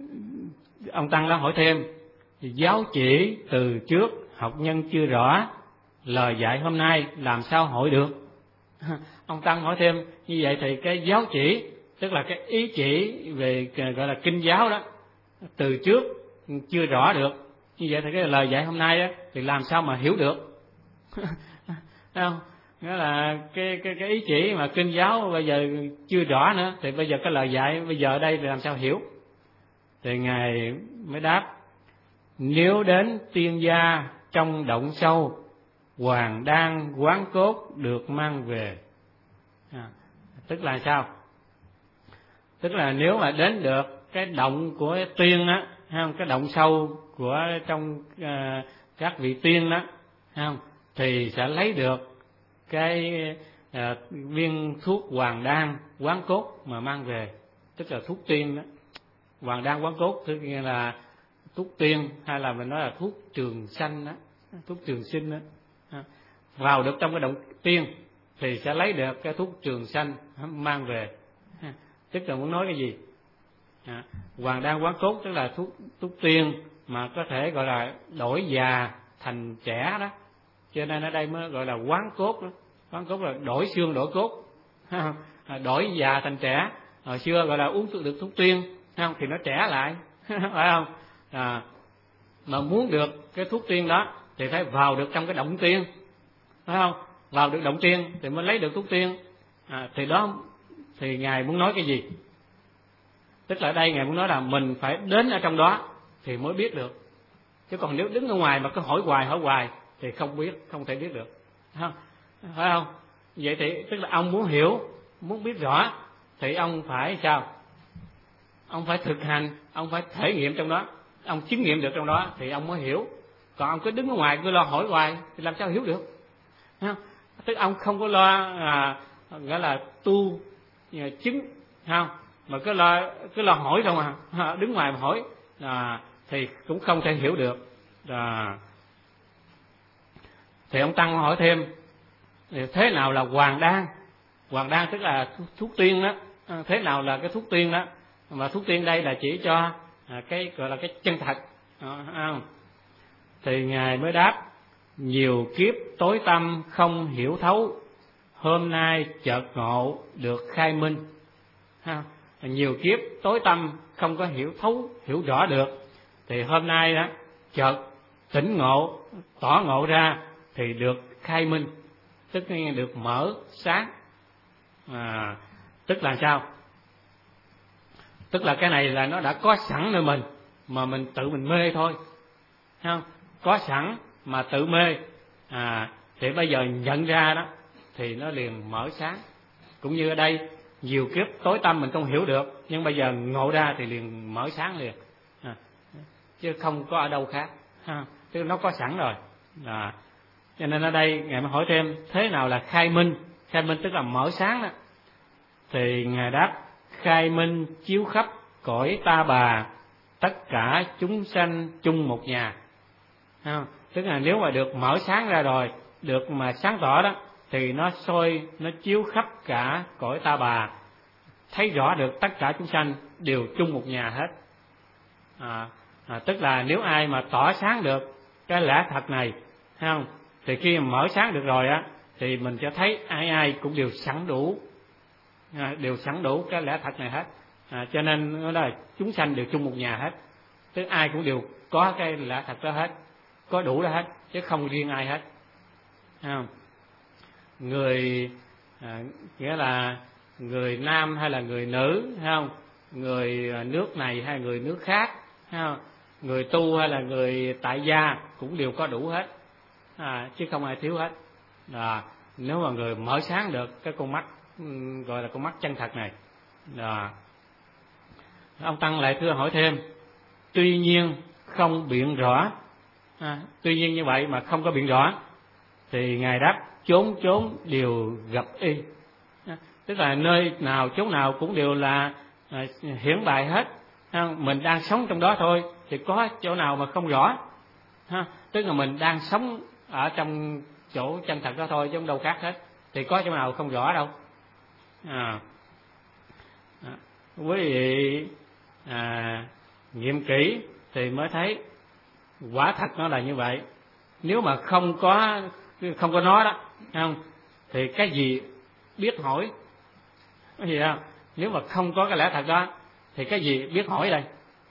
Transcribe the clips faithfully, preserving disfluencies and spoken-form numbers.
ông tăng đó hỏi thêm, giáo chỉ từ trước học nhân chưa rõ, lời dạy hôm nay làm sao hỏi được? Ông tăng hỏi thêm như vậy thì cái giáo chỉ, tức là cái ý chỉ về gọi là kinh giáo đó, từ trước chưa rõ được, như vậy thì cái lời dạy hôm nay đó, thì làm sao mà hiểu được? Không, nghĩa là cái cái cái ý chỉ mà kinh giáo bây giờ chưa rõ nữa, thì bây giờ cái lời dạy bây giờ ở đây thì làm sao hiểu? Thì ngài mới đáp, nếu đến tiên gia trong động sâu, hoàng đan quán cốt được mang về. À, tức là sao? Tức là nếu mà đến được cái động của tiên đó, không, cái động sâu của trong uh, các vị tiên đó, không, thì sẽ lấy được cái uh, viên thuốc hoàng đan quán cốt mà mang về, tức là thuốc tiên đó. Hoàng đan quán cốt tức là thuốc tiên, hay là mình nói là thuốc trường sanh đó, thuốc trường sinh đó. Vào được trong cái động tiên thì sẽ lấy được cái thuốc trường sanh mang về. Tức là muốn nói cái gì? À, hoàng đan quán cốt tức là thuốc thuốc tiên mà có thể gọi là đổi già thành trẻ đó, cho nên ở đây mới gọi là quán cốt đó. Quán cốt là đổi xương đổi cốt, đổi già thành trẻ. Hồi xưa gọi là uống được thuốc tiên, không thì nó trẻ lại, phải không? À, mà muốn được cái thuốc tiên đó thì phải vào được trong cái động tiên, phải không? Vào được động tiên thì mới lấy được thuốc tiên. À, thì đó thì ngài muốn nói cái gì? Tức là ở đây ngài muốn nói là mình phải đến ở trong đó thì mới biết được, chứ còn nếu đứng ở ngoài mà cứ hỏi hoài hỏi hoài thì không biết, không thể biết được, không? Phải không? Vậy thì tức là ông muốn hiểu, muốn biết rõ thì ông phải sao? Ông phải thực hành, ông phải thể nghiệm trong đó, ông chứng nghiệm được trong đó thì ông mới hiểu. Còn ông cứ đứng ở ngoài cứ lo hỏi hoài thì làm sao hiểu được? Không? Tức ông không có lo à, gọi là tu chứng, không, mà cứ lo cứ lo hỏi không à, đứng ngoài mà hỏi à, thì cũng không thể hiểu được. À, thì ông tăng hỏi thêm, thế nào là hoàng đan? Hoàng đan tức là thuốc tiên đó. Thế nào là cái thuốc tiên đó? Mà thuốc tiên đây là chỉ cho à, cái gọi là cái chân thật, à, thì ngài mới đáp, nhiều kiếp tối tăm không hiểu thấu, hôm nay chợt ngộ được khai minh. Ha, nhiều kiếp tối tăm không có hiểu thấu, hiểu rõ được, thì hôm nay đó chợt tỉnh ngộ, tỏ ngộ ra thì được khai minh, tức là được mở sáng. À, tức là sao? Tức là cái này là nó đã có sẵn nơi mình mà mình tự mình mê thôi, không? Có sẵn mà tự mê, à, thì bây giờ nhận ra đó thì nó liền mở sáng. Cũng như ở đây nhiều kiếp tối tăm mình không hiểu được, nhưng bây giờ ngộ ra thì liền mở sáng liền, à, chứ không có ở đâu khác, ha, tức nó có sẵn rồi. À, cho nên ở đây ngài mới hỏi thêm, thế nào là khai minh? Khai minh tức là mở sáng đó. Thì ngài đáp, khai minh chiếu khắp cõi ta bà, tất cả chúng sanh chung một nhà. À, tức là nếu mà được mở sáng ra rồi, được mà sáng tỏ đó, thì nó soi, nó chiếu khắp cả cõi ta bà, thấy rõ được tất cả chúng sanh đều chung một nhà hết. À, à, tức là nếu ai mà tỏ sáng được cái lẽ thật này, thấy không? Thì khi mà mở sáng được rồi á, thì mình sẽ thấy ai ai cũng đều sẵn đủ, à, đều sẵn đủ cái lẽ thật này hết. À, cho nên nó là chúng sanh đều chung một nhà hết, tức ai cũng đều có cái lẽ thật đó hết, có đủ đó hết, chứ không riêng ai hết. Thấy không? Người à, nghĩa là người nam hay là người nữ, thấy không? Người nước này hay người nước khác, thấy không? Người tu hay là người tại gia cũng đều có đủ hết, à, chứ không ai thiếu hết. À, nếu mà người mở sáng được cái con mắt gọi là con mắt chân thật này. À, ông tăng lại thưa hỏi thêm, tuy nhiên không biện rõ. À, tuy nhiên như vậy mà không có biện rõ, thì ngài đáp, chốn chốn đều gặp y. À, tức là nơi nào chốn nào cũng đều là à, hiển bày hết. À, mình đang sống trong đó thôi, thì có chỗ nào mà không rõ. À, tức là mình đang sống ở trong chỗ chân thật đó thôi, chứ không đâu khác hết, thì có chỗ nào không rõ đâu. À, à, quý vị à, nghiệm kỹ thì mới thấy quả thật nó là như vậy. Nếu mà không có không có nó đó, không, thì cái gì biết hỏi, cái gì không? Nếu mà không có cái lẽ thật đó thì cái gì biết hỏi đây?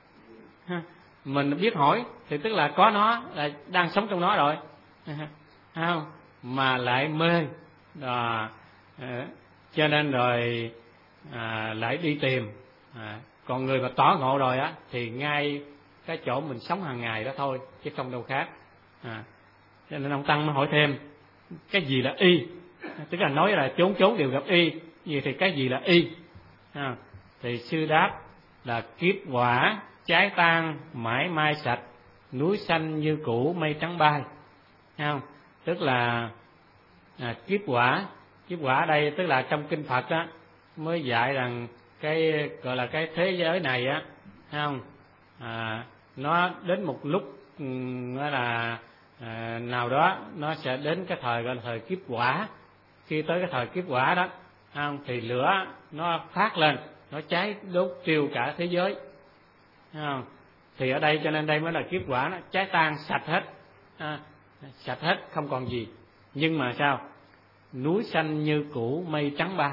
Mình biết hỏi thì tức là có nó, là đang sống trong nó rồi, không? Mà lại mê, à, cho nên rồi à, lại đi tìm. À, còn người mà tỏ ngộ rồi á thì ngay cái chỗ mình sống hàng ngày đó thôi, chứ không đâu khác. À, cho nên ông Tăng mới hỏi thêm cái gì là y, tức là nói là chốn chốn đều gặp y, gì thì cái gì là y? À, thì sư đáp là kiếp quả trái tan mãi mai sạch, núi xanh như cũ mây trắng bay. Không? Tức là à, kiếp quả, kiếp quả đây tức là trong kinh Phật á mới dạy rằng cái gọi là cái thế giới này á, không, à, nó đến một lúc nó là à, nào đó nó sẽ đến cái thời gọi là thời kiếp quả. Khi tới cái thời kiếp quả đó, không, thì lửa nó phát lên, nó cháy đốt tiêu cả thế giới, không? Thì ở đây cho nên đây mới là kiếp quả, nó cháy tan sạch hết, à, sạch hết không còn gì. Nhưng mà sao? Núi xanh như cũ mây trắng bay.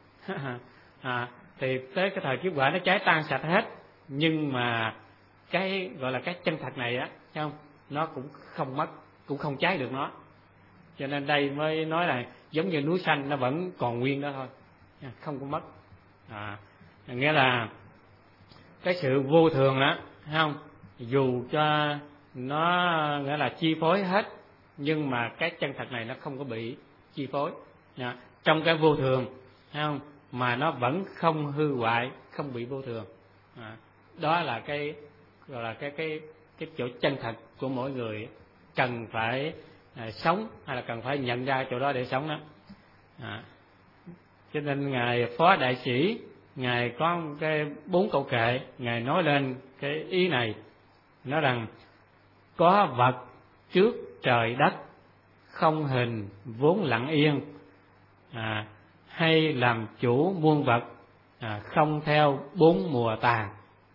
À, thì tới cái thời kiếp quả nó cháy tan sạch hết, nhưng mà cái gọi là cái chân thật này á, không, nó cũng không mất, cũng không cháy được nó. Cho nên đây mới nói là giống như núi xanh nó vẫn còn nguyên đó thôi, không có mất. À, nghĩa là cái sự vô thường đó, không, dù cho nó nghĩa là chi phối hết, nhưng mà cái chân thật này nó không có bị chi phối. À, trong cái vô thường, không, mà nó vẫn không hư hoại, không bị vô thường. À, đó là cái gọi là cái cái cái chỗ chân thật của mỗi người cần phải à, sống, hay là cần phải nhận ra chỗ đó để sống đó. À, cho nên ngài Phó Đại Sĩ ngài có cái bốn câu kệ, ngài nói lên cái ý này, nói rằng có vật trước trời đất, không hình vốn lặng yên, à, hay làm chủ muôn vật, à, không theo bốn mùa tàn.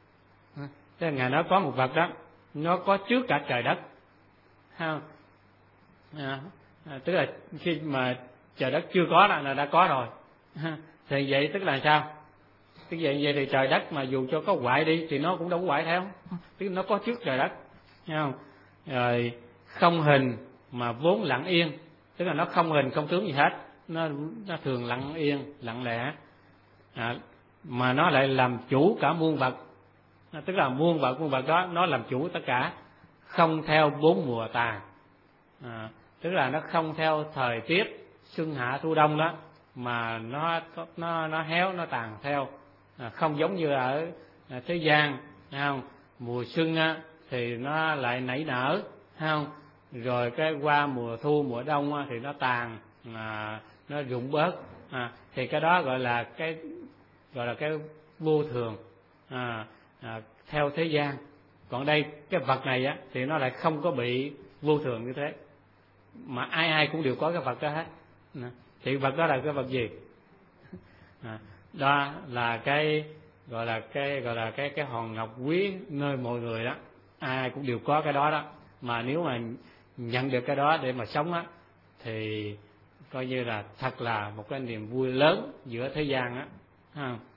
Thế ngài nói có một vật đó, nó có trước cả trời đất, ha, à, à, tức là khi mà trời đất chưa có là đã có rồi. Ha, thì vậy tức là sao? Tức vậy vậy thì trời đất mà dù cho có hoại đi thì nó cũng đâu có hoại theo, tức nó có trước trời đất, thấy không? Rồi không hình mà vốn lặng yên, tức là nó không hình không tướng gì hết, nó nó thường lặng yên lặng lẽ, à, mà nó lại làm chủ cả muôn vật, à, tức là muôn vật muôn vật đó nó làm chủ tất cả, không theo bốn mùa tàn, à, tức là nó không theo thời tiết xuân hạ thu đông đó, mà nó nó nó héo nó tàn theo, à, không giống như ở thế gian, thấy không? Mùa xuân á, thì nó lại nảy nở, thấy không? Rồi cái qua mùa thu mùa đông á, thì nó tàn, à, nó rụng bớt, à, thì cái đó gọi là cái gọi là cái vô thường, à, à, theo thế gian. Còn đây cái vật này á thì nó lại không có bị vô thường như thế, mà ai ai cũng đều có cái vật đó hết. Thì vật đó là cái vật gì? À, đó là cái gọi là cái gọi là cái cái hòn ngọc quý nơi mọi người đó, ai cũng đều có cái đó đó. Mà nếu mà nhận được cái đó để mà sống á, thì coi như là thật là một cái niềm vui lớn giữa thế gian á, ha.